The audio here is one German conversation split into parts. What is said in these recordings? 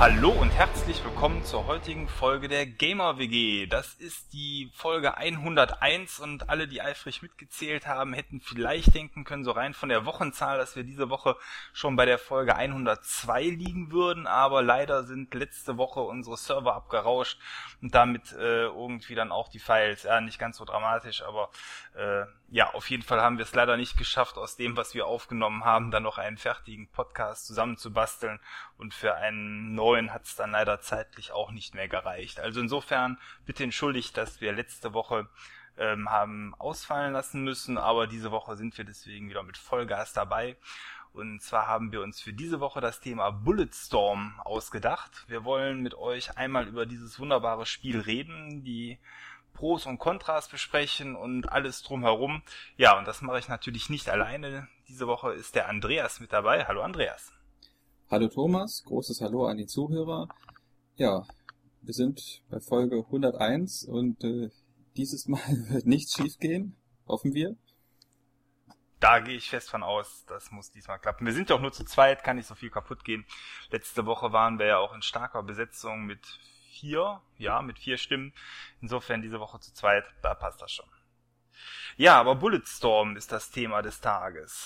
Hallo und herzlich willkommen zur heutigen Folge der Gamer WG. Das ist die Folge 101 und alle, die eifrig mitgezählt haben, hätten vielleicht denken können, so rein von der Wochenzahl, dass wir diese Woche schon bei der Folge 102 liegen würden, aber leider sind letzte Woche unsere Server abgerauscht und damit irgendwie dann auch die Files. Ja, nicht ganz so dramatisch, aber auf jeden Fall haben wir es leider nicht geschafft, aus dem, was wir aufgenommen haben, dann noch einen fertigen Podcast zusammenzubasteln, und für einen neuen hat es dann leider zeitlich auch nicht mehr gereicht. Also insofern bitte entschuldigt, dass wir letzte Woche haben ausfallen lassen müssen, aber diese Woche sind wir deswegen wieder mit Vollgas dabei. Und zwar haben wir uns für diese Woche das Thema Bulletstorm ausgedacht. Wir wollen mit euch einmal über dieses wunderbare Spiel reden, die Pros und Kontras besprechen und alles drumherum. Ja, und das mache ich natürlich nicht alleine. Diese Woche ist der Andreas mit dabei. Hallo Andreas. Hallo Thomas, großes Hallo an die Zuhörer. Ja, wir sind bei Folge 101 und dieses Mal wird nichts schief gehen, hoffen wir. Da gehe ich fest von aus, das muss diesmal klappen. Wir sind ja auch nur zu zweit, kann nicht so viel kaputt gehen. Letzte Woche waren wir ja auch in starker Besetzung mit 4 Stimmen. Insofern diese Woche zu zweit, da passt das schon. Ja, aber Bulletstorm ist das Thema des Tages.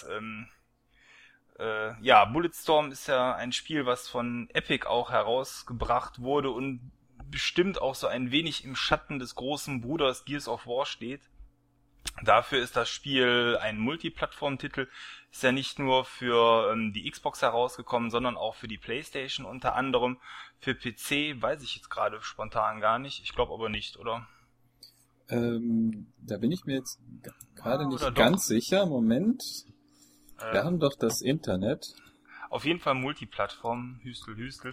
Bulletstorm ist ja ein Spiel, was von Epic auch herausgebracht wurde und bestimmt auch so ein wenig im Schatten des großen Bruders Gears of War steht. Dafür ist das Spiel ein Multiplattform-Titel, ist ja nicht nur für die Xbox herausgekommen, sondern auch für die PlayStation unter anderem. Für PC weiß ich jetzt gerade spontan gar nicht, ich glaube aber nicht, oder? Da bin ich mir jetzt gerade nicht ganz sicher. Moment, wir haben doch das Internet. Auf jeden Fall Multiplattform, Hüstel.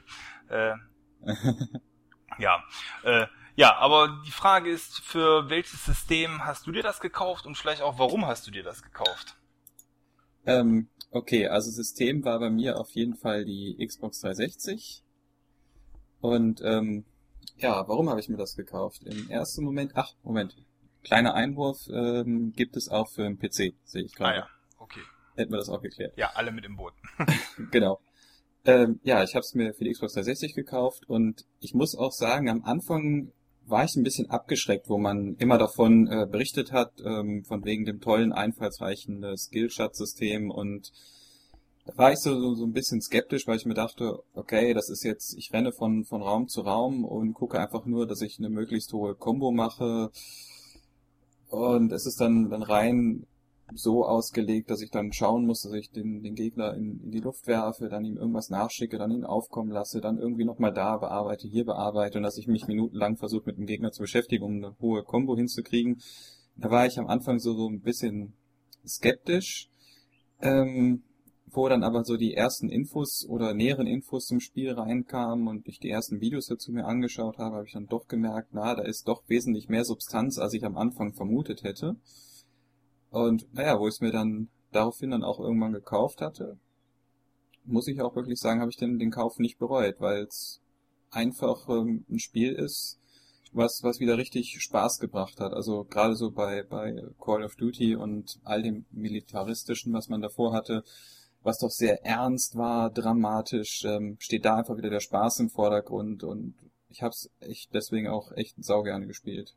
Aber die Frage ist, für welches System hast du dir das gekauft und vielleicht auch, warum hast du dir das gekauft? Okay, also System war bei mir auf jeden Fall die Xbox 360. Und warum habe ich mir das gekauft? Im ersten Moment, kleiner Einwurf, gibt es auch für den PC, sehe ich gerade. Ah ja, okay. Hätten wir das auch geklärt. Ja, alle mit im Boot. Genau. Ich habe es mir für die Xbox 360 gekauft und ich muss auch sagen, am Anfang war ich ein bisschen abgeschreckt, wo man immer davon berichtet hat, von wegen dem tollen, einfallsreichen Skillshot-System, und da war ich so ein bisschen skeptisch, weil ich mir dachte, okay, das ist jetzt, ich renne von Raum zu Raum und gucke einfach nur, dass ich eine möglichst hohe Combo mache, und es ist dann rein so ausgelegt, dass ich dann schauen muss, dass ich den Gegner in die Luft werfe, dann ihm irgendwas nachschicke, dann ihn aufkommen lasse, dann irgendwie nochmal da bearbeite, hier bearbeite, und dass ich mich minutenlang versuche, mit dem Gegner zu beschäftigen, um eine hohe Combo hinzukriegen. Da war ich am Anfang so ein bisschen skeptisch, wo dann aber so die ersten Infos oder näheren Infos zum Spiel reinkamen und ich die ersten Videos dazu mir angeschaut habe ich dann doch gemerkt, da ist doch wesentlich mehr Substanz, als ich am Anfang vermutet hätte. Und wo ich es mir dann daraufhin dann auch irgendwann gekauft hatte, muss ich auch wirklich sagen, habe ich den Kauf nicht bereut, weil es einfach ein Spiel ist, was wieder richtig Spaß gebracht hat. Also gerade so bei Call of Duty und all dem Militaristischen, was man davor hatte, was doch sehr ernst war, dramatisch, steht da einfach wieder der Spaß im Vordergrund, und ich habe es deswegen auch echt saugerne gespielt.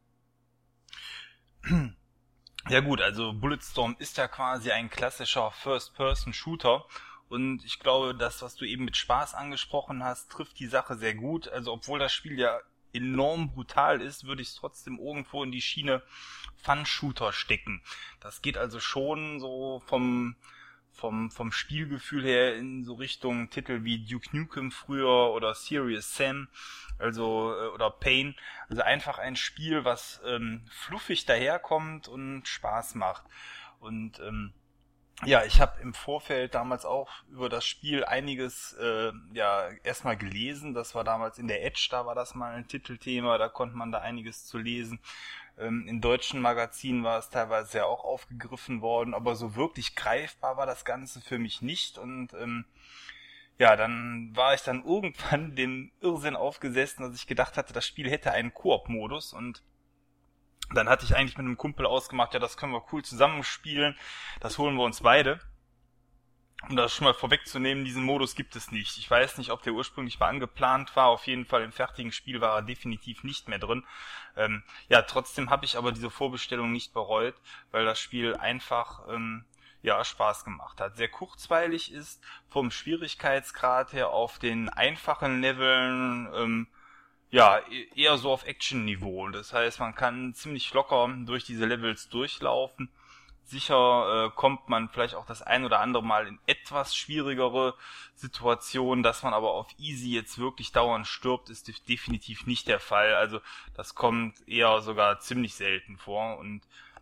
Ja gut, also Bulletstorm ist ja quasi ein klassischer First-Person-Shooter, und ich glaube, das, was du eben mit Spaß angesprochen hast, trifft die Sache sehr gut. Also obwohl das Spiel ja enorm brutal ist, würde ich es trotzdem irgendwo in die Schiene Fun-Shooter stecken. Das geht also schon so vom Spielgefühl her in so Richtung Titel wie Duke Nukem früher oder Serious Sam, oder Pain. Also einfach ein Spiel, was fluffig daherkommt und Spaß macht. Und ich habe im Vorfeld damals auch über das Spiel einiges erstmal gelesen. Das war damals in der Edge, da war das mal ein Titelthema, da konnte man da einiges zu lesen. In deutschen Magazinen war es teilweise ja auch aufgegriffen worden, aber so wirklich greifbar war das Ganze für mich nicht. Und dann war ich dann irgendwann dem Irrsinn aufgesessen, dass ich gedacht hatte, das Spiel hätte einen Koop-Modus, und dann hatte ich eigentlich mit einem Kumpel ausgemacht, ja, das können wir cool zusammenspielen, das holen wir uns beide. Um das schon mal vorwegzunehmen, diesen Modus gibt es nicht. Ich weiß nicht, ob der ursprünglich mal angeplant war. Auf jeden Fall im fertigen Spiel war er definitiv nicht mehr drin. Ja, trotzdem habe ich aber diese Vorbestellung nicht bereut, weil das Spiel einfach ja Spaß gemacht hat. Sehr kurzweilig ist, vom Schwierigkeitsgrad her auf den einfachen Leveln ja, eher so auf Action-Niveau. Das heißt, man kann ziemlich locker durch diese Levels durchlaufen. Sicher kommt man vielleicht auch das ein oder andere Mal in etwas schwierigere Situationen, dass man aber auf Easy jetzt wirklich dauernd stirbt, ist definitiv nicht der Fall. Also das kommt eher sogar ziemlich selten vor. Und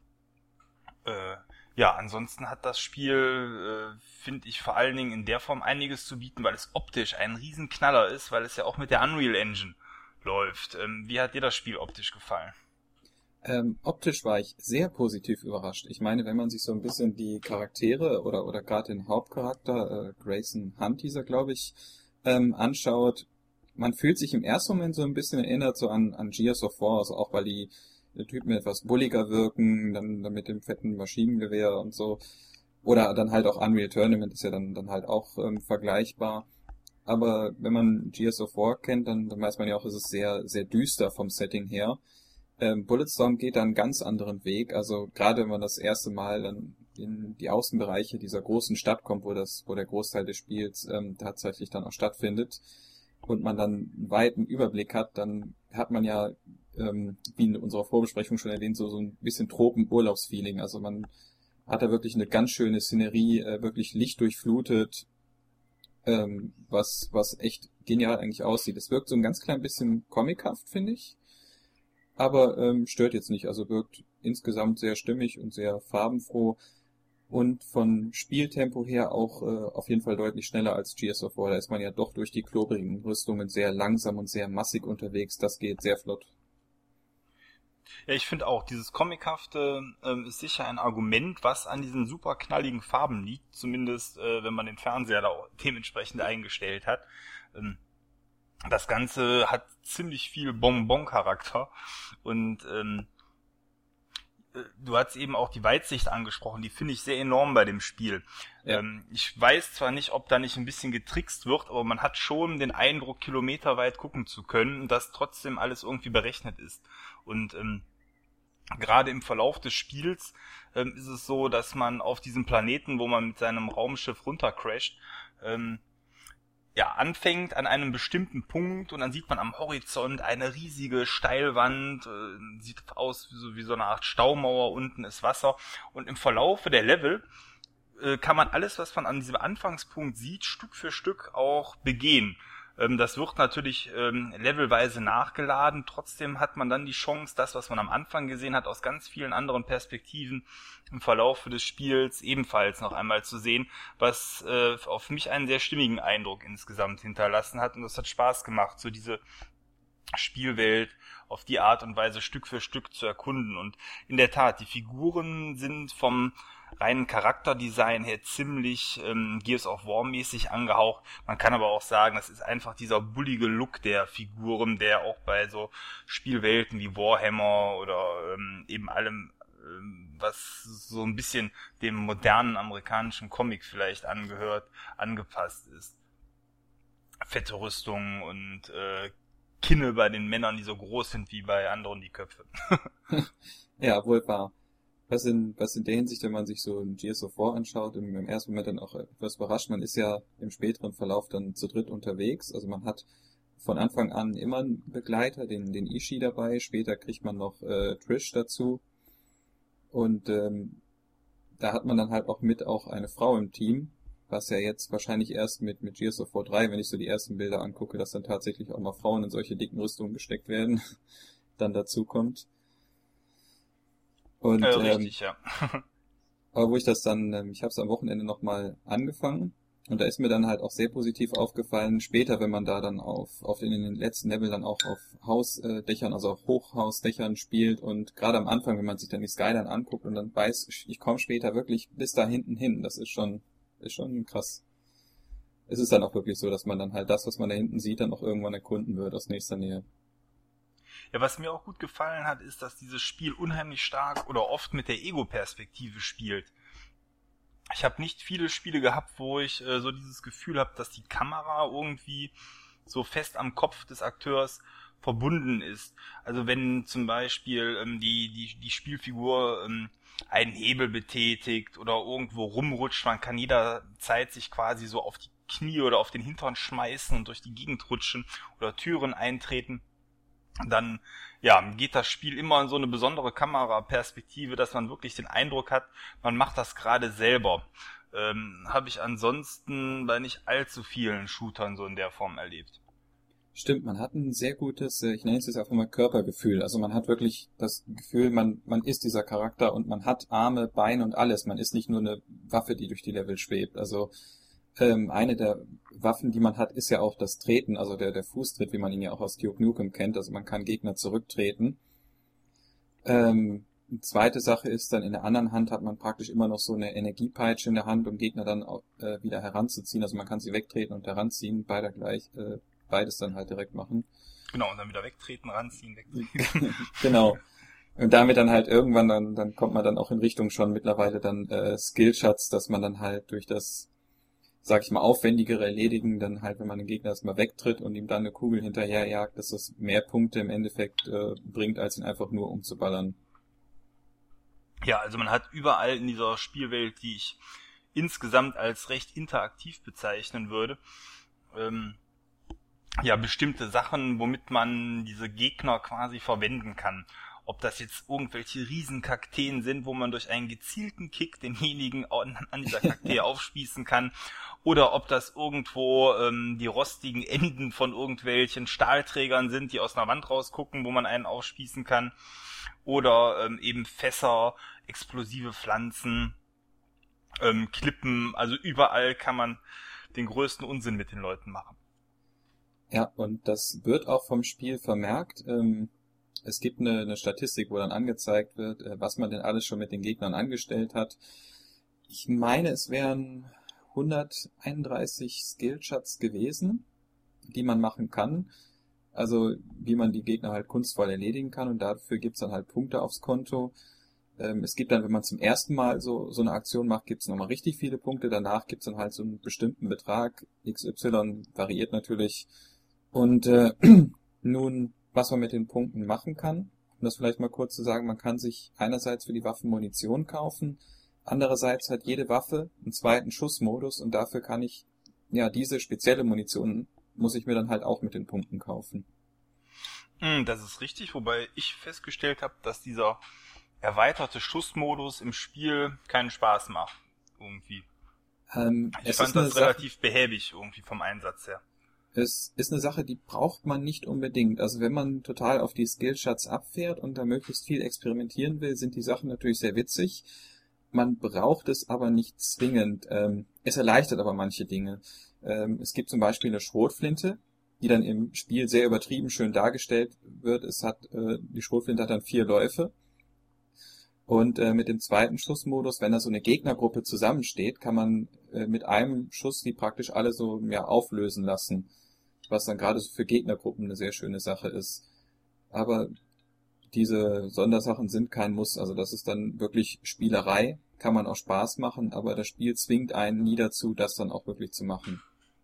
ja, ansonsten hat das Spiel, finde ich, vor allen Dingen in der Form einiges zu bieten, weil es optisch ein Riesenknaller ist, weil es ja auch mit der Unreal Engine läuft. Wie hat dir das Spiel optisch gefallen? Optisch war ich sehr positiv überrascht. Ich meine, wenn man sich so ein bisschen die Charaktere oder gerade den Hauptcharakter, Grayson Hunt hieß er, glaube ich, anschaut, man fühlt sich im ersten Moment so ein bisschen erinnert so an Gears of War, also auch weil die Typen etwas bulliger wirken, dann mit dem fetten Maschinengewehr und so. Oder dann halt auch Unreal Tournament ist ja dann halt auch vergleichbar. Aber wenn man Gears of War kennt, dann weiß man ja auch, es ist sehr, sehr düster vom Setting her. Bulletstorm geht da einen ganz anderen Weg. Also gerade wenn man das erste Mal dann in die Außenbereiche dieser großen Stadt kommt, wo der Großteil des Spiels tatsächlich dann auch stattfindet und man dann einen weiten Überblick hat, dann hat man ja, wie in unserer Vorbesprechung schon erwähnt, so ein bisschen Tropenurlaubsfeeling. Also man hat da wirklich eine ganz schöne Szenerie, wirklich lichtdurchflutet, was echt genial eigentlich aussieht. Es wirkt so ein ganz klein bisschen comichaft, finde ich. Aber stört jetzt nicht, also wirkt insgesamt sehr stimmig und sehr farbenfroh und von Spieltempo her auch auf jeden Fall deutlich schneller als Gears of War. Da ist man ja doch durch die klobrigen Rüstungen sehr langsam und sehr massig unterwegs. Das geht sehr flott. Ja, ich finde auch, dieses Comichafte ist sicher ein Argument, was an diesen super knalligen Farben liegt, zumindest wenn man den Fernseher da auch dementsprechend eingestellt hat. Das Ganze hat ziemlich viel Bonbon-Charakter und du hast eben auch die Weitsicht angesprochen, die finde ich sehr enorm bei dem Spiel. Ja. Ich weiß zwar nicht, ob da nicht ein bisschen getrickst wird, aber man hat schon den Eindruck, kilometerweit gucken zu können, dass trotzdem alles irgendwie berechnet ist. Und gerade im Verlauf des Spiels ist es so, dass man auf diesem Planeten, wo man mit seinem Raumschiff runtercrasht, ja, anfängt an einem bestimmten Punkt und dann sieht man am Horizont eine riesige Steilwand, sieht aus wie so eine Art Staumauer, unten ist Wasser und im Verlaufe der Level kann man alles, was man an diesem Anfangspunkt sieht, Stück für Stück auch begehen. Das wird natürlich levelweise nachgeladen, trotzdem hat man dann die Chance, das, was man am Anfang gesehen hat, aus ganz vielen anderen Perspektiven im Verlauf des Spiels ebenfalls noch einmal zu sehen, was auf mich einen sehr stimmigen Eindruck insgesamt hinterlassen hat und das hat Spaß gemacht, so diese Spielwelt auf die Art und Weise Stück für Stück zu erkunden. Und in der Tat, die Figuren sind vom reinen Charakterdesign her ziemlich Gears of War mäßig angehaucht. Man kann aber auch sagen, das ist einfach dieser bullige Look der Figuren, der auch bei so Spielwelten wie Warhammer oder eben allem, was so ein bisschen dem modernen amerikanischen Comic vielleicht angehört, angepasst ist. Fette Rüstungen und Kinne bei den Männern, die so groß sind wie bei anderen die Köpfe. Ja, wohl wahr. Was in der Hinsicht, wenn man sich so ein Gears of War anschaut, im ersten Moment dann auch etwas überrascht, man ist ja im späteren Verlauf dann zu dritt unterwegs, also man hat von Anfang an immer einen Begleiter, den Ishii dabei, später kriegt man noch Trish dazu und da hat man dann halt auch auch eine Frau im Team, was ja jetzt wahrscheinlich erst mit Gears of War 3, wenn ich so die ersten Bilder angucke, dass dann tatsächlich auch mal Frauen in solche dicken Rüstungen gesteckt werden, dann dazu kommt. Und richtig, ja. aber wo ich das dann, ich habe es am Wochenende nochmal angefangen und da ist mir dann halt auch sehr positiv aufgefallen, später, wenn man da dann in den letzten Level dann auch auf Hausdächern, also auf Hochhausdächern spielt und gerade am Anfang, wenn man sich dann die Skyline anguckt und dann weiß, ich komme später wirklich bis da hinten hin, das ist schon krass. Es ist dann auch wirklich so, dass man dann halt das, was man da hinten sieht, dann auch irgendwann erkunden wird aus nächster Nähe. Ja, was mir auch gut gefallen hat, ist, dass dieses Spiel unheimlich stark oder oft mit der Ego-Perspektive spielt. Ich habe nicht viele Spiele gehabt, wo ich so dieses Gefühl habe, dass die Kamera irgendwie so fest am Kopf des Akteurs verbunden ist. Also wenn zum Beispiel die Spielfigur einen Hebel betätigt oder irgendwo rumrutscht, man kann jederzeit sich quasi so auf die Knie oder auf den Hintern schmeißen und durch die Gegend rutschen oder Türen eintreten. Dann ja, geht das Spiel immer in so eine besondere Kameraperspektive, dass man wirklich den Eindruck hat, man macht das gerade selber. Habe ich ansonsten bei nicht allzu vielen Shootern so in der Form erlebt. Stimmt, man hat ein sehr gutes, ich nenne es jetzt einfach mal Körpergefühl. Also man hat wirklich das Gefühl, man ist dieser Charakter und man hat Arme, Beine und alles. Man ist nicht nur eine Waffe, die durch die Level schwebt. Also eine der Waffen, die man hat, ist ja auch das Treten, also der Fußtritt, wie man ihn ja auch aus Duke Nukem kennt. Also man kann Gegner zurücktreten. Eine zweite Sache ist dann, in der anderen Hand hat man praktisch immer noch so eine Energiepeitsche in der Hand, um Gegner dann auch, wieder heranzuziehen. Also man kann sie wegtreten und heranziehen, beides dann halt direkt machen. Genau, und dann wieder wegtreten, ranziehen, wegtreten. Genau. Und damit dann halt irgendwann, dann kommt man dann auch in Richtung schon mittlerweile dann Skillshots, dass man dann halt durch das, sag ich mal, aufwendigere Erledigen, dann halt, wenn man den Gegner erstmal wegtritt und ihm dann eine Kugel hinterherjagt, dass das mehr Punkte im Endeffekt bringt, als ihn einfach nur umzuballern. Ja, also man hat überall in dieser Spielwelt, die ich insgesamt als recht interaktiv bezeichnen würde, ja, bestimmte Sachen, womit man diese Gegner quasi verwenden kann. Ob das jetzt irgendwelche Riesenkakteen sind, wo man durch einen gezielten Kick denjenigen an dieser Kaktee aufspießen kann, oder ob das irgendwo die rostigen Enden von irgendwelchen Stahlträgern sind, die aus einer Wand rausgucken, wo man einen aufspießen kann, oder eben Fässer, explosive Pflanzen, Klippen, also überall kann man den größten Unsinn mit den Leuten machen. Ja, und das wird auch vom Spiel vermerkt. Es gibt eine Statistik, wo dann angezeigt wird, was man denn alles schon mit den Gegnern angestellt hat. Ich meine, es wären 131 Skillshots gewesen, die man machen kann. Also wie man die Gegner halt kunstvoll erledigen kann, und dafür gibt's dann halt Punkte aufs Konto. Es gibt dann, wenn man zum ersten Mal so eine Aktion macht, gibt's nochmal richtig viele Punkte. Danach gibt's dann halt so einen bestimmten Betrag. XY variiert natürlich. Und nun, was man mit den Punkten machen kann, um das vielleicht mal kurz zu sagen, man kann sich einerseits für die Waffen Munition kaufen, andererseits hat jede Waffe einen zweiten Schussmodus, und dafür kann ich, ja, diese spezielle Munition muss ich mir dann halt auch mit den Punkten kaufen. Das ist richtig, wobei ich festgestellt habe, dass dieser erweiterte Schussmodus im Spiel keinen Spaß macht, irgendwie. Ich fand das relativ behäbig irgendwie vom Einsatz her. Es ist eine Sache, die braucht man nicht unbedingt. Also wenn man total auf die Skillshots abfährt und da möglichst viel experimentieren will, sind die Sachen natürlich sehr witzig. Man braucht es aber nicht zwingend. Es erleichtert aber manche Dinge. Es gibt zum Beispiel eine Schrotflinte, die dann im Spiel sehr übertrieben schön dargestellt wird. Die Schrotflinte hat dann 4 Läufe. Und mit dem zweiten Schussmodus, wenn da so eine Gegnergruppe zusammensteht, kann man mit einem Schuss die praktisch alle so auflösen lassen. Was dann gerade so für Gegnergruppen eine sehr schöne Sache ist. Aber diese Sondersachen sind kein Muss. Also das ist dann wirklich Spielerei, kann man auch Spaß machen, aber das Spiel zwingt einen nie dazu, das dann auch wirklich zu machen.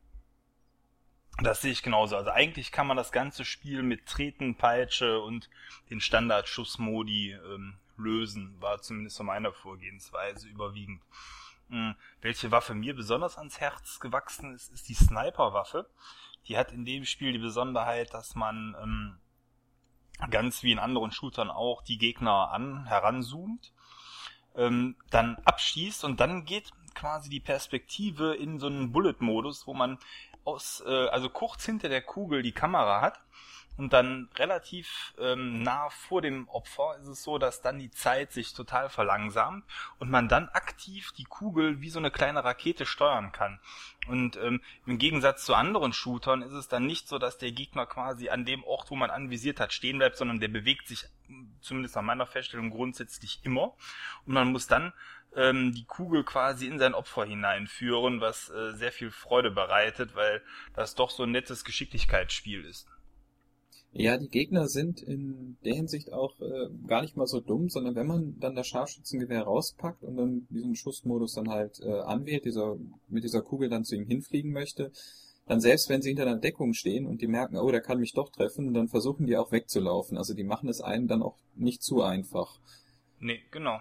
Das sehe ich genauso. Also eigentlich kann man das ganze Spiel mit Treten, Peitsche und den Standard-Schussmodi lösen, war zumindest so meine Vorgehensweise überwiegend. Welche Waffe mir besonders ans Herz gewachsen ist, ist die Sniper-Waffe. Die hat in dem Spiel die Besonderheit, dass man ganz wie in anderen Shootern auch die Gegner heranzoomt, dann abschießt und dann geht quasi die Perspektive in so einen Bullet-Modus, wo man also kurz hinter der Kugel die Kamera hat. Und dann relativ nah vor dem Opfer ist es so, dass dann die Zeit sich total verlangsamt und man dann aktiv die Kugel wie so eine kleine Rakete steuern kann. Und im Gegensatz zu anderen Shootern ist es dann nicht so, dass der Gegner quasi an dem Ort, wo man anvisiert hat, stehen bleibt, sondern der bewegt sich, zumindest nach meiner Feststellung, grundsätzlich immer. Und man muss dann die Kugel quasi in sein Opfer hineinführen, was sehr viel Freude bereitet, weil das doch so ein nettes Geschicklichkeitsspiel ist. Ja, die Gegner sind in der Hinsicht auch gar nicht mal so dumm, sondern wenn man dann das Scharfschützengewehr rauspackt und dann diesen Schussmodus dann halt anwählt, mit dieser Kugel dann zu ihm hinfliegen möchte, dann selbst wenn sie hinter einer Deckung stehen und die merken, oh, der kann mich doch treffen, dann versuchen die auch wegzulaufen. Also die machen es einem dann auch nicht zu einfach. Nee, genau.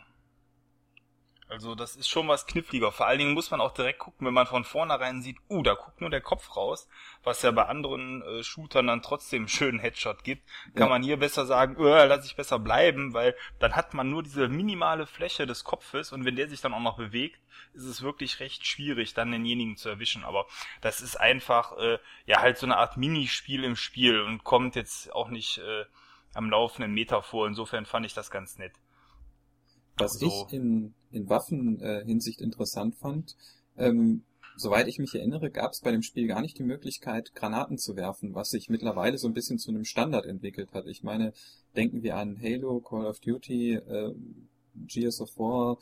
Also das ist schon was kniffliger. Vor allen Dingen muss man auch direkt gucken, wenn man von vornherein sieht, da guckt nur der Kopf raus, was ja bei anderen Shootern dann trotzdem einen schönen Headshot gibt, kann Ja, man hier besser sagen, lass ich besser bleiben, weil dann hat man nur diese minimale Fläche des Kopfes und wenn der sich dann auch noch bewegt, ist es wirklich recht schwierig, dann denjenigen zu erwischen. Aber das ist einfach ja halt so eine Art Minispiel im Spiel und kommt jetzt auch nicht am laufenden Meter vor. Insofern fand ich das ganz nett. was ich So. in Waffen-Hinsicht interessant fand, soweit ich mich erinnere, gab es bei dem Spiel gar nicht die Möglichkeit, Granaten zu werfen, was sich mittlerweile so ein bisschen zu einem Standard entwickelt hat. Ich meine, denken wir an Halo, Call of Duty, Gears of War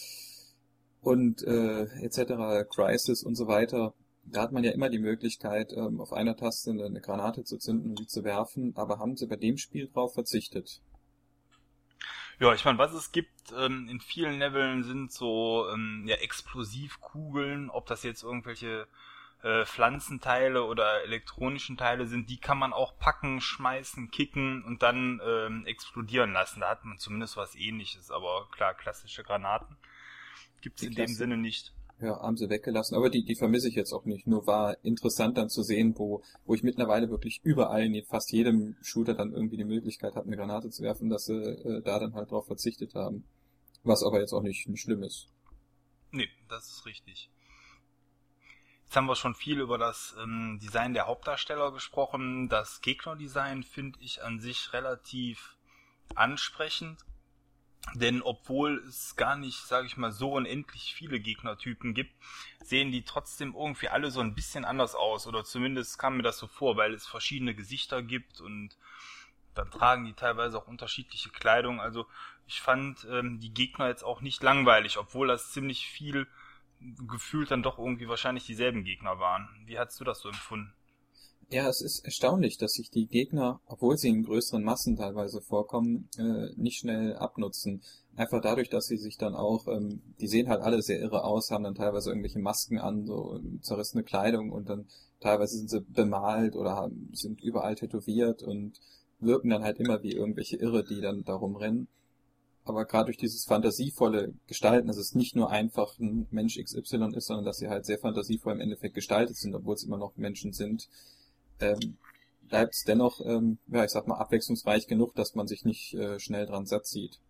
und etc., Crysis und so weiter. Da hat man ja immer die Möglichkeit, auf einer Taste eine Granate zu zünden und die zu werfen, aber haben sie bei dem Spiel drauf verzichtet. Ja, ich meine, was es gibt in vielen Leveln sind so ja, Explosivkugeln, ob das jetzt irgendwelche Pflanzenteile oder elektronischen Teile sind, die kann man auch packen, schmeißen, kicken und dann explodieren lassen. Da hat man zumindest was Ähnliches, aber klar, klassische Granaten gibt's Die in dem Klasse Sinne nicht. Ja, haben sie weggelassen. Aber die vermisse ich jetzt auch nicht. Nur war interessant dann zu sehen, wo ich mittlerweile wirklich überall in fast jedem Shooter dann irgendwie die Möglichkeit habe, eine Granate zu werfen, dass sie da dann halt drauf verzichtet haben. Was aber jetzt auch nicht schlimm ist. Nee, das ist richtig. Jetzt haben wir schon viel über das Design der Hauptdarsteller gesprochen. Das Gegnerdesign finde ich an sich relativ ansprechend. Denn obwohl es gar nicht, sage ich mal, so unendlich viele Gegnertypen gibt, sehen die trotzdem irgendwie alle so ein bisschen anders aus. Oder zumindest kam mir das so vor, weil es verschiedene Gesichter gibt und dann tragen die teilweise auch unterschiedliche Kleidung. Also ich fand die Gegner jetzt auch nicht langweilig, obwohl das ziemlich viel gefühlt dann doch irgendwie wahrscheinlich dieselben Gegner waren. Wie hast du das so empfunden? Ja, es ist erstaunlich, dass sich die Gegner, obwohl sie in größeren Massen teilweise vorkommen, nicht schnell abnutzen. Einfach dadurch, dass sie sich dann auch, die sehen halt alle sehr irre aus, haben dann teilweise irgendwelche Masken an, so zerrissene Kleidung und dann teilweise sind sie bemalt oder sind überall tätowiert und wirken dann halt immer wie irgendwelche Irre, die dann da rumrennen. Aber gerade durch dieses fantasievolle Gestalten, dass es nicht nur einfach ein Mensch XY ist, sondern dass sie halt sehr fantasievoll im Endeffekt gestaltet sind, obwohl es immer noch Menschen sind, bleibt es dennoch, ja, ich sag mal, abwechslungsreich genug, dass man sich nicht schnell dran satt sieht.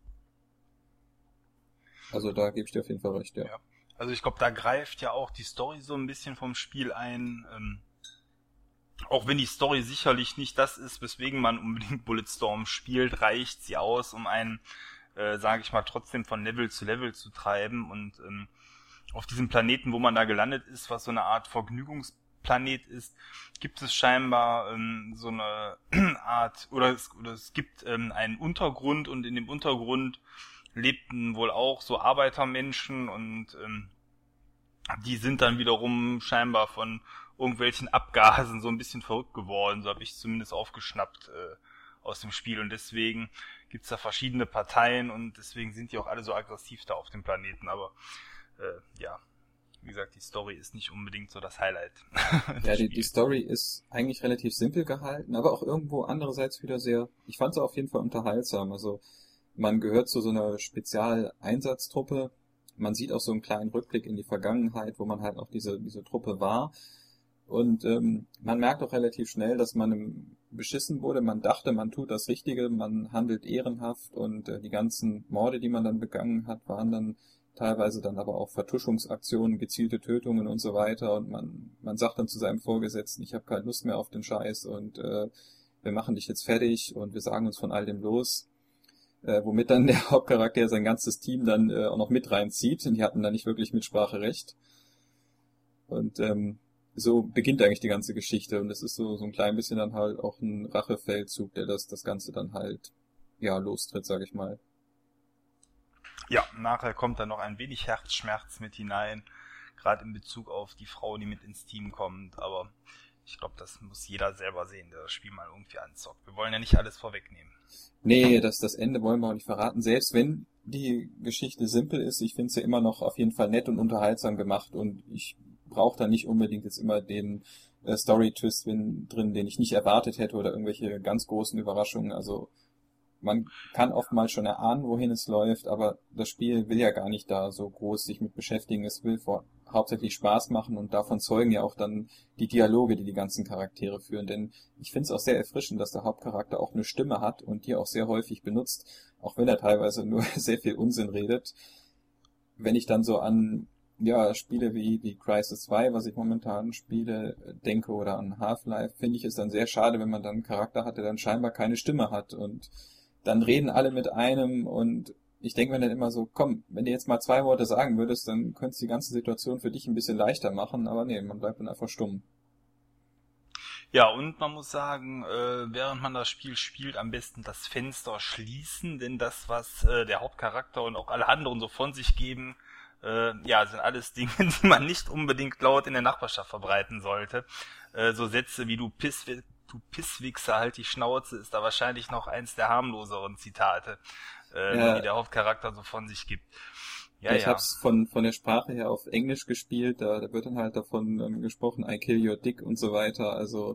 Also da gebe ich dir auf jeden Fall recht, ja. Ja. Also ich glaube, da greift ja auch die Story so ein bisschen vom Spiel ein. Auch wenn die Story sicherlich nicht das ist, weswegen man unbedingt Bulletstorm spielt, reicht sie aus, um einen, sage ich mal, trotzdem von Level zu treiben. Und auf diesem Planeten, wo man da gelandet ist, was so eine Art Vergnügungsplanet ist, gibt es scheinbar so eine Art, oder es gibt einen Untergrund und in dem Untergrund lebten wohl auch so Arbeitermenschen und die sind dann wiederum scheinbar von irgendwelchen Abgasen so ein bisschen verrückt geworden, so habe ich zumindest aufgeschnappt aus dem Spiel und deswegen gibt's da verschiedene Parteien und deswegen sind die auch alle so aggressiv da auf dem Planeten, aber ja, wie gesagt, die Story ist nicht unbedingt so das Highlight. Ja, die Story ist eigentlich relativ simpel gehalten, aber auch irgendwo andererseits wieder sehr, ich fand sie auf jeden Fall unterhaltsam. Also man gehört zu so einer Spezialeinsatztruppe. Man sieht auch so einen kleinen Rückblick in die Vergangenheit, wo man halt auch diese Truppe war. Und man merkt auch relativ schnell, dass man beschissen wurde. Man dachte, man tut das Richtige, man handelt ehrenhaft und die ganzen Morde, die man dann begangen hat, waren dann teilweise dann aber auch Vertuschungsaktionen, gezielte Tötungen und so weiter. Und man sagt dann zu seinem Vorgesetzten, ich habe keine Lust mehr auf den Scheiß und wir machen dich jetzt fertig und wir sagen uns von all dem los. Womit dann der Hauptcharakter sein ganzes Team dann auch noch mit reinzieht. Und die hatten da nicht wirklich Mitspracherecht. Und so beginnt eigentlich die ganze Geschichte. Und es ist so ein klein bisschen dann halt auch ein Rachefeldzug, der das Ganze dann halt, ja, lostritt, sag ich mal. Ja, nachher kommt dann noch ein wenig Herzschmerz mit hinein, gerade in Bezug auf die Frau, die mit ins Team kommt, aber Ich glaube, das muss jeder selber sehen, der das Spiel mal irgendwie anzockt. Wir wollen ja nicht alles vorwegnehmen. Nee, das Ende wollen wir auch nicht verraten. Selbst wenn die Geschichte simpel ist, ich finde sie immer noch auf jeden Fall nett und unterhaltsam gemacht und ich brauche da nicht unbedingt jetzt immer den Story-Twist drin, den ich nicht erwartet hätte oder irgendwelche ganz großen Überraschungen. Also man kann oftmals schon erahnen, wohin es läuft, aber das Spiel will ja gar nicht da so groß sich mit beschäftigen. Es will hauptsächlich Spaß machen und davon zeugen ja auch dann die Dialoge, die ganzen Charaktere führen. Denn ich finde es auch sehr erfrischend, dass der Hauptcharakter auch eine Stimme hat und die auch sehr häufig benutzt, auch wenn er teilweise nur sehr viel Unsinn redet. Wenn ich dann so an Spiele wie Crysis 2, was ich momentan spiele, denke oder an Half-Life, finde ich es dann sehr schade, wenn man dann einen Charakter hat, der dann scheinbar keine Stimme hat und dann reden alle mit einem und ich denke mir dann immer so, komm, wenn du jetzt mal 2 Worte sagen würdest, dann könntest du die ganze Situation für dich ein bisschen leichter machen, aber nee, man bleibt dann einfach stumm. Ja, und man muss sagen, während man das Spiel spielt, am besten das Fenster schließen, denn das, was der Hauptcharakter und auch alle anderen so von sich geben, sind alles Dinge, die man nicht unbedingt laut in der Nachbarschaft verbreiten sollte. So Sätze wie du Pisswichser, halt die Schnauze, ist da wahrscheinlich noch eins der harmloseren Zitate, die der Hauptcharakter so von sich gibt. Ja, ich hab's von der Sprache her auf Englisch gespielt, da wird dann halt davon gesprochen, I kill your dick und so weiter. Also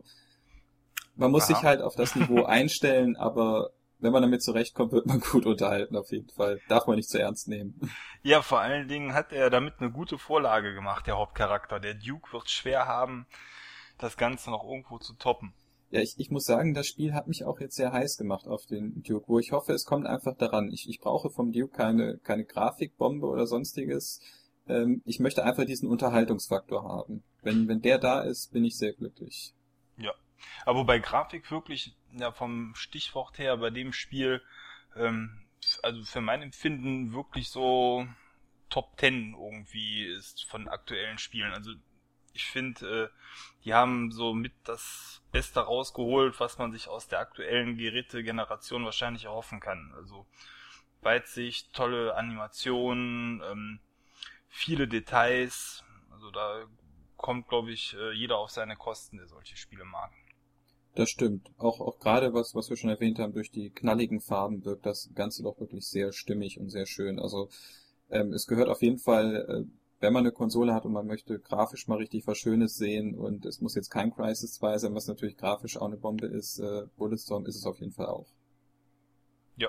man muss sich halt auf das Niveau einstellen, aber wenn man damit zurechtkommt, wird man gut unterhalten auf jeden Fall. Darf man nicht zu ernst nehmen. Ja, vor allen Dingen hat er damit eine gute Vorlage gemacht, der Hauptcharakter. Der Duke wird schwer haben, das Ganze noch irgendwo zu toppen. Ja, ich muss sagen, das Spiel hat mich auch jetzt sehr heiß gemacht auf den Duke, wo ich hoffe, es kommt einfach daran. Ich brauche vom Duke keine Grafikbombe oder sonstiges. Ich möchte einfach diesen Unterhaltungsfaktor haben. Wenn der da ist, bin ich sehr glücklich. Ja, aber wobei Grafik wirklich, ja, vom Stichwort her bei dem Spiel, also für mein Empfinden wirklich so Top 10 irgendwie ist von aktuellen Spielen. Also ich finde, die haben so mit das Beste rausgeholt, was man sich aus der aktuellen Gerätegeneration wahrscheinlich erhoffen kann. Also Weitsicht, tolle Animationen, viele Details. Also da kommt, glaube ich, jeder auf seine Kosten, der solche Spiele mag. Das stimmt. Auch gerade was wir schon erwähnt haben, durch die knalligen Farben wirkt das Ganze doch wirklich sehr stimmig und sehr schön. Also es gehört auf jeden Fall, wenn man eine Konsole hat und man möchte grafisch mal richtig was Schönes sehen und es muss jetzt kein Crysis 2 sein, was natürlich grafisch auch eine Bombe ist, Bulletstorm ist es auf jeden Fall auch. Ja,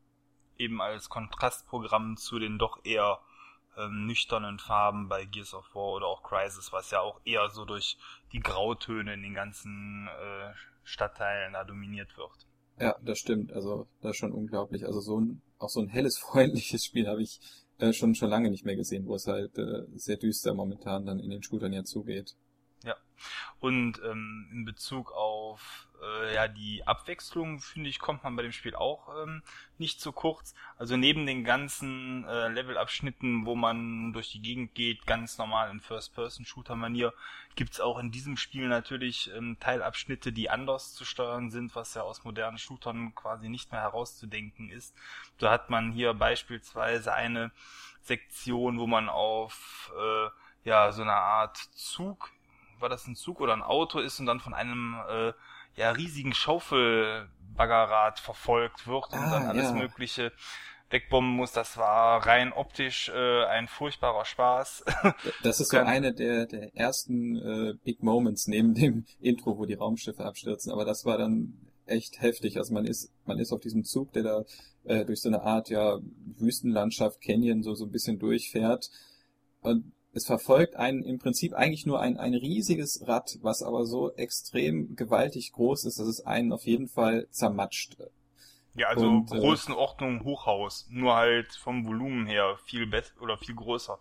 eben als Kontrastprogramm zu den doch eher nüchternen Farben bei Gears of War oder auch Crysis, was ja auch eher so durch die Grautöne in den ganzen Stadtteilen da dominiert wird. Ja, das stimmt. Also das ist schon unglaublich. Also auch so ein helles, freundliches Spiel habe ich schon lange nicht mehr gesehen, wo es halt sehr düster momentan dann in den Shootern ja zugeht. Ja, und in Bezug auf die Abwechslung, finde ich, kommt man bei dem Spiel auch nicht zu kurz. Also neben den ganzen Levelabschnitten, wo man durch die Gegend geht, ganz normal in First-Person-Shooter-Manier, gibt's auch in diesem Spiel natürlich Teilabschnitte, die anders zu steuern sind, was ja aus modernen Shootern quasi nicht mehr herauszudenken ist. So hat man hier beispielsweise eine Sektion, wo man auf so eine Art Zug, war das ein Zug oder ein Auto ist und dann von einem riesigen Schaufelbaggerrad verfolgt wird und dann alles Mögliche wegbomben muss. Das war rein optisch ein furchtbarer Spaß. Das ist so eine der ersten Big Moments neben dem Intro, wo die Raumschiffe abstürzen, aber das war dann echt heftig. Also man ist auf diesem Zug, der da durch so eine Art Wüstenlandschaft, Canyon so ein bisschen durchfährt und es verfolgt einen im Prinzip eigentlich nur ein riesiges Rad, was aber so extrem gewaltig groß ist, dass es einen auf jeden Fall zermatscht. Ja, also und, Größenordnung Hochhaus, nur halt vom Volumen her viel viel größer.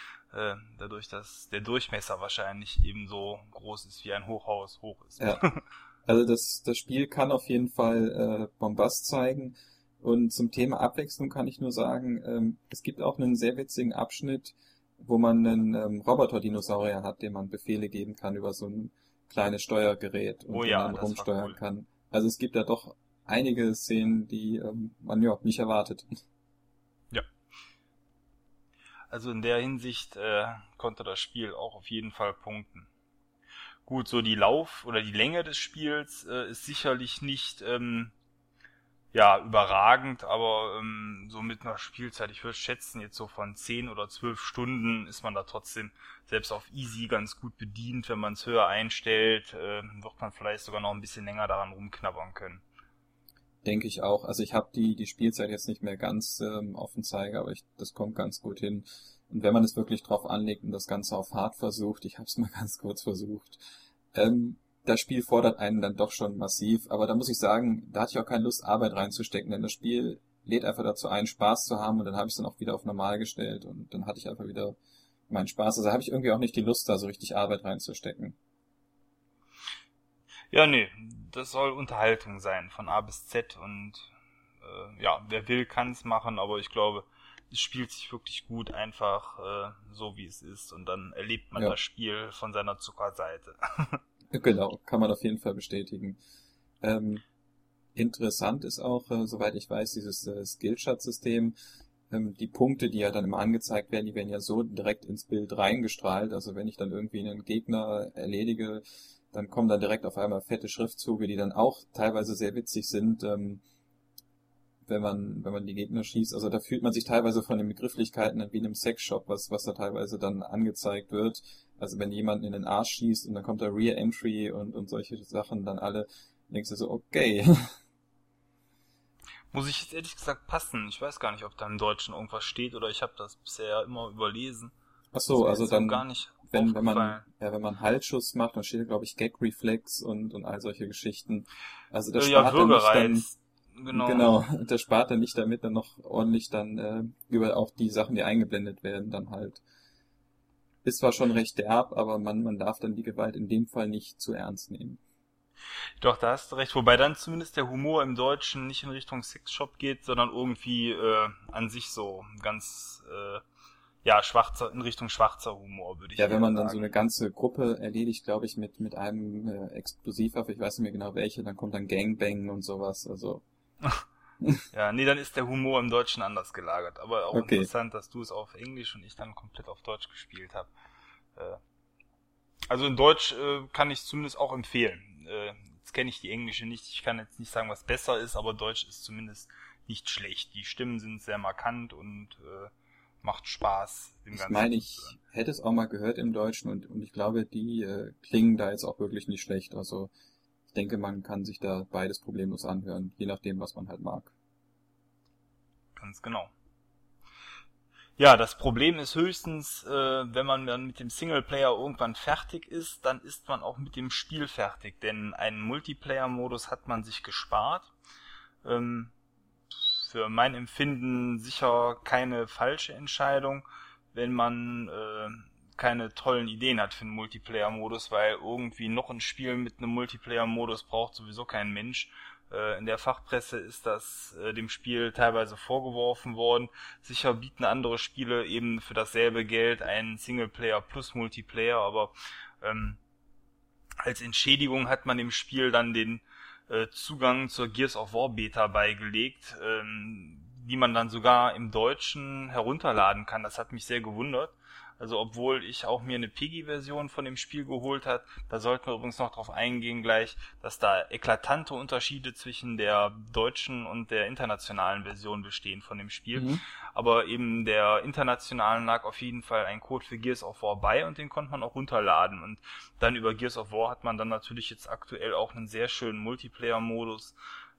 Dadurch, dass der Durchmesser wahrscheinlich ebenso groß ist, wie ein Hochhaus hoch ist. Ja. Also das Spiel kann auf jeden Fall Bombast zeigen. Und zum Thema Abwechslung kann ich nur sagen, es gibt auch einen sehr witzigen Abschnitt, wo man einen Roboter-Dinosaurier hat, dem man Befehle geben kann über so ein kleines Steuergerät und dann rumsteuern kann. Also es gibt da doch einige Szenen, die man nicht erwartet. Ja. Also in der Hinsicht konnte das Spiel auch auf jeden Fall punkten. Gut, so die oder die Länge des Spiels ist sicherlich nicht ja, überragend, aber so mit einer Spielzeit, ich würde schätzen, jetzt so von 10 oder 12 Stunden ist man da trotzdem selbst auf easy ganz gut bedient. Wenn man es höher einstellt, wird man vielleicht sogar noch ein bisschen länger daran rumknabbern können. Denke ich auch. Also ich habe die Spielzeit jetzt nicht mehr ganz auf den Zeiger, aber das kommt ganz gut hin. Und wenn man es wirklich drauf anlegt und das Ganze auf hart versucht, ich habe es mal ganz kurz versucht, das Spiel fordert einen dann doch schon massiv. Aber da muss ich sagen, da hatte ich auch keine Lust, Arbeit reinzustecken, denn das Spiel lädt einfach dazu ein, Spaß zu haben, und dann habe ich es dann auch wieder auf normal gestellt und dann hatte ich einfach wieder meinen Spaß. Also habe ich irgendwie auch nicht die Lust, da so richtig Arbeit reinzustecken. Ja, nee, das soll Unterhaltung sein, von A bis Z und ja, wer will, kann es machen, aber ich glaube, es spielt sich wirklich gut einfach so, wie es ist, und dann erlebt man Ja, das Spiel von seiner Zuckerseite. genau, kann man auf jeden Fall bestätigen. Ähm, Interessant ist auch, soweit ich weiß, dieses Skillshot-System. Die Punkte, die ja dann immer angezeigt werden, die werden ja so direkt ins Bild reingestrahlt. Also wenn ich dann irgendwie einen Gegner erledige, dann kommen dann direkt auf einmal fette Schriftzüge, die dann auch teilweise sehr witzig sind, wenn man die Gegner schießt. Also da fühlt man sich teilweise von den Begrifflichkeiten an wie in einem Sexshop, was da teilweise dann angezeigt wird. Also wenn jemand in den Arsch schießt und dann kommt da Rear Entry und solche Sachen dann alle, denkst du so, okay. Muss ich jetzt ehrlich gesagt passen. Ich weiß gar nicht, ob da im Deutschen irgendwas steht oder ich habe das bisher immer überlesen. Ach Das ist so, mir also jetzt so gar dann, nicht wenn man, aufgefallen. ja, wenn man Halsschuss macht, dann steht da, glaube ich, Gag-Reflex und all solche Geschichten. Also das Ja, spart dann nicht dann, Würgereiz. Genau. genau, das spart dann nicht damit dann noch ordentlich dann über auch die Sachen, die eingeblendet werden, dann halt. Ist zwar schon recht derb, aber man darf dann die Gewalt in dem Fall nicht zu ernst nehmen. Doch, da hast du recht. Wobei dann zumindest der Humor im Deutschen nicht in Richtung Sexshop geht, sondern irgendwie an sich so ganz, ja, in Richtung schwarzer Humor, würde ich Ja, wenn eher man dann so sagen. eine ganze Gruppe erledigt, glaube ich, mit einem Explosivwaffe, ich weiß nicht mehr genau welche, dann kommt dann Gangbang und sowas, also, Ja, nee, dann ist der Humor im Deutschen anders gelagert. Aber auch okay. interessant, dass du es auf Englisch und ich dann komplett auf Deutsch gespielt habe. Äh, also in Deutsch kann ich es zumindest auch empfehlen. Jetzt kenne ich die englische nicht. Ich kann jetzt nicht sagen, was besser ist, aber Deutsch ist zumindest nicht schlecht. Die Stimmen sind sehr markant und macht Spaß, dem Ich Ganzen meine, zuzuhören. ich hätte es auch mal gehört im Deutschen und ich glaube, die klingen da jetzt auch wirklich nicht schlecht. Also ich denke, man kann sich da beides problemlos anhören, je nachdem, was man halt mag. Ganz genau. Ja, das Problem ist höchstens, wenn man dann mit dem Singleplayer irgendwann fertig ist, dann ist man auch mit dem Spiel fertig, denn einen Multiplayer-Modus hat man sich gespart. Ähm, für mein Empfinden sicher keine falsche Entscheidung, wenn man keine tollen Ideen hat für einen Multiplayer-Modus, weil irgendwie noch ein Spiel mit einem Multiplayer-Modus braucht sowieso kein Mensch. In der Fachpresse ist das dem Spiel teilweise vorgeworfen worden. Sicher bieten andere Spiele eben für dasselbe Geld einen Singleplayer plus Multiplayer, aber ähm, als Entschädigung hat man dem Spiel dann den Zugang zur Gears of War Beta beigelegt, die man dann sogar im Deutschen herunterladen kann. Das hat mich sehr gewundert. Also obwohl ich auch mir eine PEGI-Version von dem Spiel geholt hat, da sollten wir übrigens noch drauf eingehen gleich, dass da eklatante Unterschiede zwischen der deutschen und der internationalen Version bestehen von dem Spiel. Mhm. Aber eben der internationalen lag auf jeden Fall ein Code für Gears of War bei und den konnte man auch runterladen. Und dann über Gears of War hat man dann natürlich jetzt aktuell auch einen sehr schönen Multiplayer-Modus.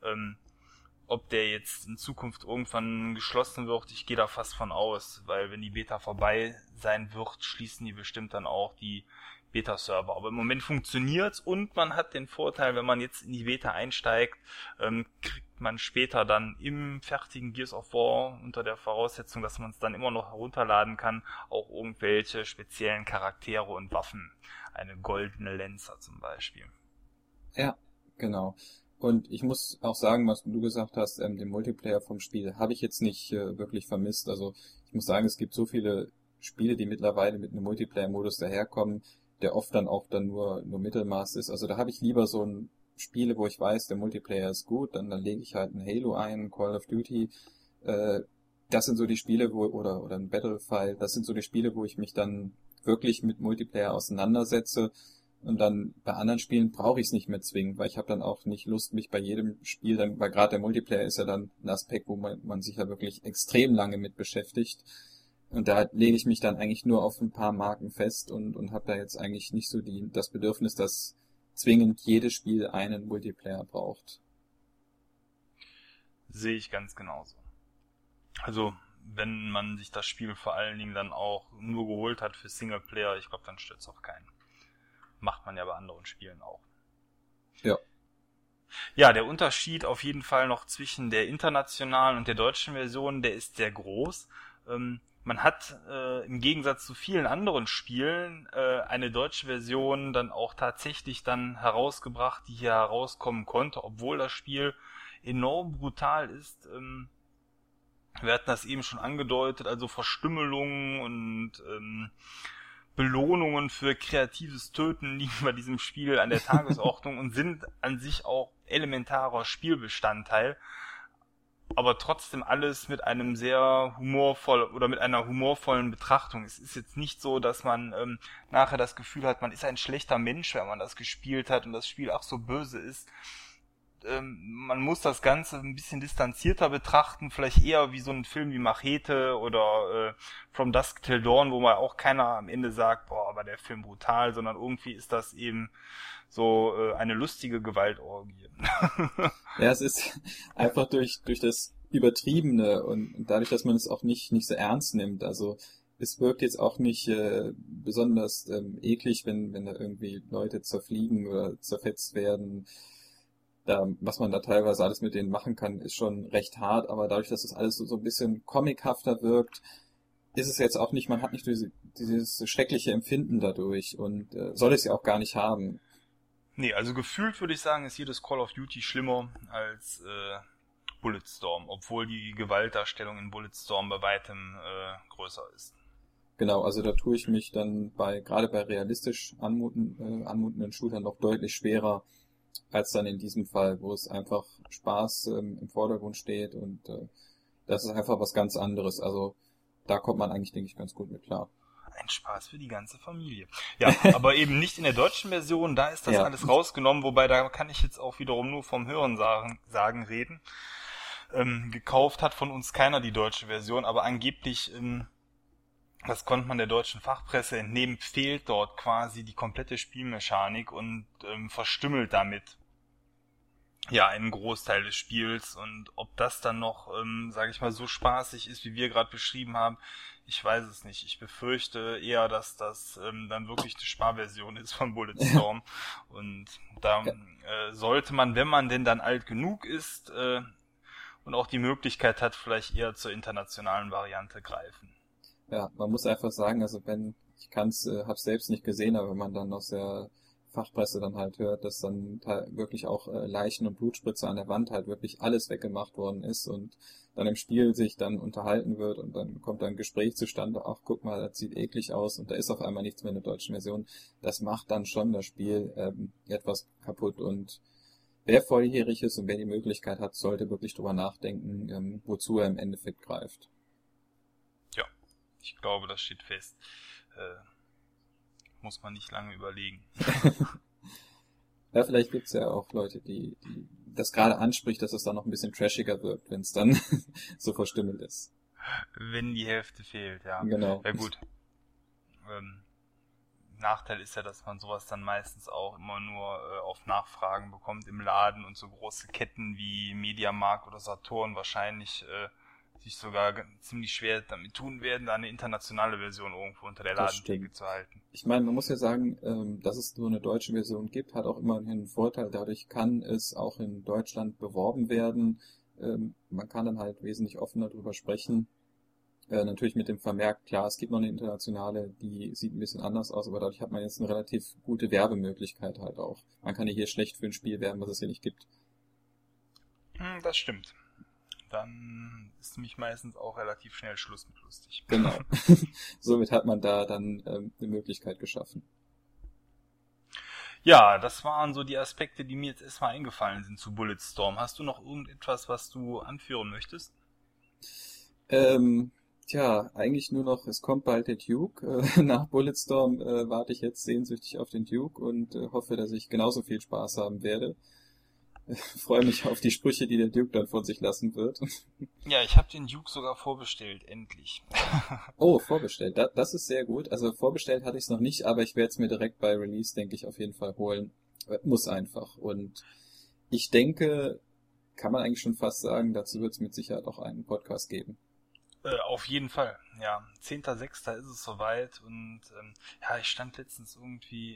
Ob der jetzt in Zukunft irgendwann geschlossen wird, ich gehe da fast von aus, weil wenn die Beta vorbei sein wird, schließen die bestimmt dann auch die Beta-Server. Aber im Moment funktioniert's und man hat den Vorteil, wenn man jetzt in die Beta einsteigt, kriegt man später dann im fertigen Gears of War, unter der Voraussetzung, dass man es dann immer noch herunterladen kann, auch irgendwelche speziellen Charaktere und Waffen. Eine goldene Lancer zum Beispiel. Ja, genau. Und ich muss auch sagen, was du gesagt hast, den Multiplayer vom Spiel habe ich jetzt nicht wirklich vermisst. Also ich muss sagen, es gibt so viele Spiele, die mittlerweile mit einem Multiplayer-Modus daherkommen, der oft dann auch dann nur Mittelmaß ist. Also da habe ich lieber so ein Spiele, wo ich weiß, der Multiplayer ist gut, dann lege ich halt ein Halo ein, Call of Duty. Das sind so die Spiele, oder ein Battlefield, das sind so die Spiele, wo ich mich dann wirklich mit Multiplayer auseinandersetze. Und dann bei anderen Spielen brauche ich es nicht mehr zwingend, weil ich habe dann auch nicht Lust, mich bei jedem Spiel, dann, weil gerade der Multiplayer ist ja dann ein Aspekt, wo man sich ja wirklich extrem lange mit beschäftigt. Und da lege ich mich dann eigentlich nur auf ein paar Marken fest und habe da jetzt eigentlich nicht so das Bedürfnis, dass zwingend jedes Spiel einen Multiplayer braucht. Sehe ich ganz genauso. Also, wenn man sich das Spiel vor allen Dingen dann auch nur geholt hat für Singleplayer, ich glaube, dann stört es auch keinen. Macht man ja bei anderen Spielen auch. Ja. Ja, der Unterschied auf jeden Fall noch zwischen der internationalen und der deutschen Version, der ist sehr groß. Man hat im Gegensatz zu vielen anderen Spielen eine deutsche Version dann auch tatsächlich dann herausgebracht, die hier herauskommen konnte, obwohl das Spiel enorm brutal ist. Wir hatten das eben schon angedeutet, also Verstümmelungen und Belohnungen für kreatives Töten liegen bei diesem Spiel an der Tagesordnung und sind an sich auch elementarer Spielbestandteil, aber trotzdem alles mit einem sehr mit einer humorvollen Betrachtung. Es ist jetzt nicht so, dass man nachher das Gefühl hat, man ist ein schlechter Mensch, wenn man das gespielt hat und das Spiel auch so böse ist. Man muss das Ganze ein bisschen distanzierter betrachten, vielleicht eher wie so ein Film wie Machete oder From Dusk Till Dawn, wo man auch keiner am Ende sagt, boah, aber der Film brutal, sondern irgendwie ist das eben so eine lustige Gewaltorgie. Ja, es ist einfach durch das Übertriebene und dadurch, dass man es auch nicht so ernst nimmt. Also es wirkt jetzt auch nicht besonders eklig, wenn da irgendwie Leute zerfliegen oder zerfetzt werden. Was man da teilweise alles mit denen machen kann, ist schon recht hart, aber dadurch, dass das alles so ein bisschen comichafter wirkt, ist es jetzt auch nicht, man hat nicht dieses schreckliche Empfinden dadurch und soll es ja auch gar nicht haben. Nee, also gefühlt würde ich sagen, ist jedes Call of Duty schlimmer als Bulletstorm, obwohl die Gewaltdarstellung in Bulletstorm bei weitem größer ist. Genau, also da tue ich mich dann gerade bei realistisch anmutenden Shootern noch deutlich schwerer, als dann in diesem Fall, wo es einfach Spaß im Vordergrund steht und das ist einfach was ganz anderes. Also da kommt man eigentlich, denke ich, ganz gut mit klar. Ein Spaß für die ganze Familie. Ja, aber eben nicht in der deutschen Version, da ist das alles rausgenommen, wobei da kann ich jetzt auch wiederum nur vom Hörensagen reden. Gekauft hat von uns keiner die deutsche Version, aber angeblich, das konnte man der deutschen Fachpresse entnehmen, fehlt dort quasi die komplette Spielmechanik und verstümmelt damit ja einen Großteil des Spiels. Und ob das dann noch, sage ich mal, so spaßig ist, wie wir gerade beschrieben haben, ich weiß es nicht. Ich befürchte eher, dass das dann wirklich die Sparversion ist von Bulletstorm. Und da sollte man, wenn man denn dann alt genug ist und auch die Möglichkeit hat, vielleicht eher zur internationalen Variante greifen. Ja, man muss einfach sagen, also hab's selbst nicht gesehen, aber wenn man dann aus der Fachpresse dann halt hört, dass dann wirklich auch Leichen und Blutspritze an der Wand halt wirklich alles weggemacht worden ist und dann im Spiel sich dann unterhalten wird und dann kommt dann ein Gespräch zustande, ach guck mal, das sieht eklig aus und da ist auf einmal nichts mehr in der deutschen Version. Das macht dann schon das Spiel etwas kaputt und wer volljährig ist und wer die Möglichkeit hat, sollte wirklich drüber nachdenken, wozu er im Endeffekt greift. Ich glaube, das steht fest. Muss man nicht lange überlegen. Ja, vielleicht gibt's ja auch Leute, die das gerade anspricht, dass es dann noch ein bisschen trashiger wirkt, wenn es dann so verstümmelt ist. Wenn die Hälfte fehlt, ja. Genau. Ja gut. Nachteil ist ja, dass man sowas dann meistens auch immer nur auf Nachfragen bekommt im Laden und so große Ketten wie Mediamarkt oder Saturn wahrscheinlich sich sogar ziemlich schwer damit tun werden, da eine internationale Version irgendwo unter der Ladentheke zu halten. Ich meine, man muss ja sagen, dass es so eine deutsche Version gibt, hat auch immerhin einen Vorteil. Dadurch kann es auch in Deutschland beworben werden. Man kann dann halt wesentlich offener drüber sprechen. Natürlich mit dem Vermerk, klar, es gibt noch eine internationale, die sieht ein bisschen anders aus, aber dadurch hat man jetzt eine relativ gute Werbemöglichkeit halt auch. Man kann ja hier schlecht für ein Spiel werben, was es hier nicht gibt. Das stimmt. Dann ist nämlich meistens auch relativ schnell Schluss mit lustig. Genau. Somit hat man da dann eine Möglichkeit geschaffen. Ja, das waren so die Aspekte, die mir jetzt erstmal eingefallen sind zu Bulletstorm. Hast du noch irgendetwas, was du anführen möchtest? Tja, eigentlich nur noch, es kommt bald der Duke. Nach Bulletstorm warte ich jetzt sehnsüchtig auf den Duke und hoffe, dass ich genauso viel Spaß haben werde. Freue mich auf die Sprüche, die der Duke dann von sich lassen wird. Ja, ich habe den Duke sogar vorbestellt, endlich. Oh, vorbestellt. Das ist sehr gut. Also vorbestellt hatte ich es noch nicht, aber ich werde es mir direkt bei Release, denke ich, auf jeden Fall holen. Muss einfach. Und ich denke, kann man eigentlich schon fast sagen, dazu wird es mit Sicherheit auch einen Podcast geben. Auf jeden Fall, ja. 10.06. ist es soweit und ja, ich stand letztens irgendwie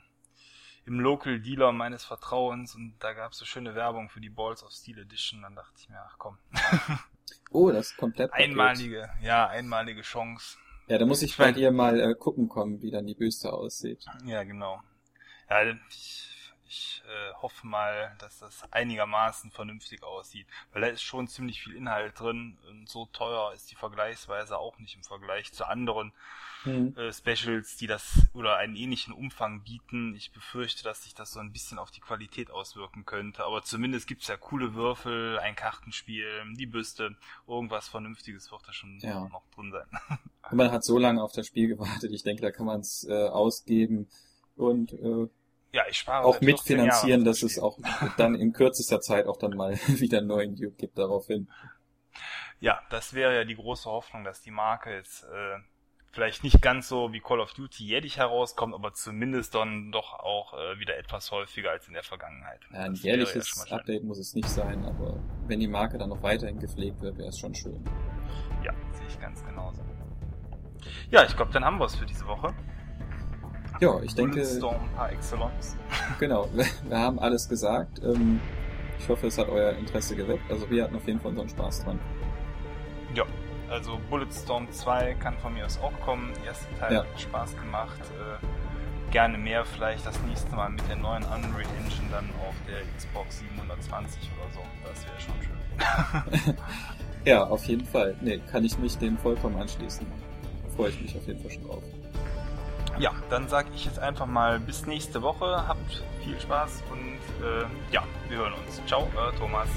im Local Dealer meines Vertrauens und da gab es so schöne Werbung für die Balls of Steel Edition. Dann dachte ich mir, ach komm. Oh, das ist komplett einmalige Chance. Ja, da muss ich bei dir mal gucken kommen, wie dann die Büste aussieht. Ja, genau. Ja, ich hoffe mal, dass das einigermaßen vernünftig aussieht, weil da ist schon ziemlich viel Inhalt drin und so teuer ist die vergleichsweise auch nicht im Vergleich zu anderen Specials, die das oder einen ähnlichen Umfang bieten. Ich befürchte, dass sich das so ein bisschen auf die Qualität auswirken könnte, aber zumindest gibt's ja coole Würfel, ein Kartenspiel, die Büste, irgendwas Vernünftiges wird da schon noch drin sein. Und man hat so lange auf das Spiel gewartet, ich denke, da kann man es ausgeben und ja, ich spare auch mitfinanzieren, dass es auch dann in kürzester Zeit auch dann mal wieder einen neuen Duke gibt daraufhin. Ja, das wäre ja die große Hoffnung, dass die Marke jetzt vielleicht nicht ganz so wie Call of Duty jährlich herauskommt, aber zumindest dann doch auch wieder etwas häufiger als in der Vergangenheit. Ja, ein jährliches Update muss es nicht sein, aber wenn die Marke dann noch weiterhin gepflegt wird, wäre es schon schön. Ja, sehe ich ganz genauso. Ja, ich glaube, dann haben wir es für diese Woche. Ja, ich denke... Bulletstorm par excellence. Genau, wir haben alles gesagt. Ich hoffe, es hat euer Interesse geweckt. Also wir hatten auf jeden Fall unseren Spaß dran. Ja, also Bulletstorm 2 kann von mir aus auch kommen. Der erste Teil hat Spaß gemacht. Gerne mehr vielleicht das nächste Mal mit der neuen Unreal Engine dann auf der Xbox 720 oder so. Das wäre schon schön. Ja, auf jeden Fall. Nee, kann ich mich dem vollkommen anschließen. Da freue ich mich auf jeden Fall schon drauf. Ja, dann sage ich jetzt einfach mal bis nächste Woche. Habt viel Spaß und ja, wir hören uns. Ciao, Thomas.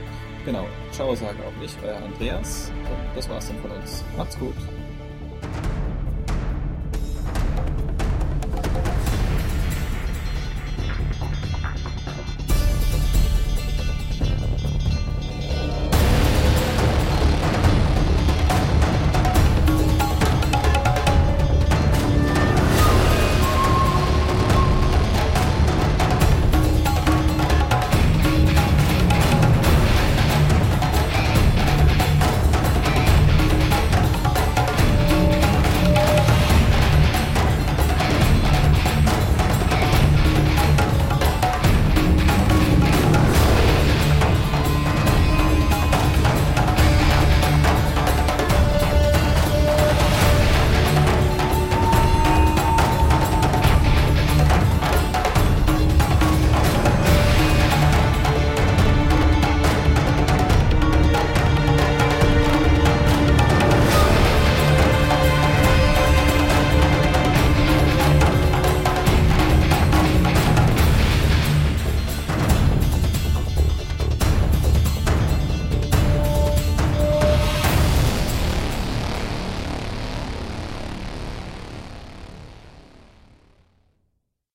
Genau, ciao sage auch ich, euer Andreas. Und das war's dann von uns. Macht's gut.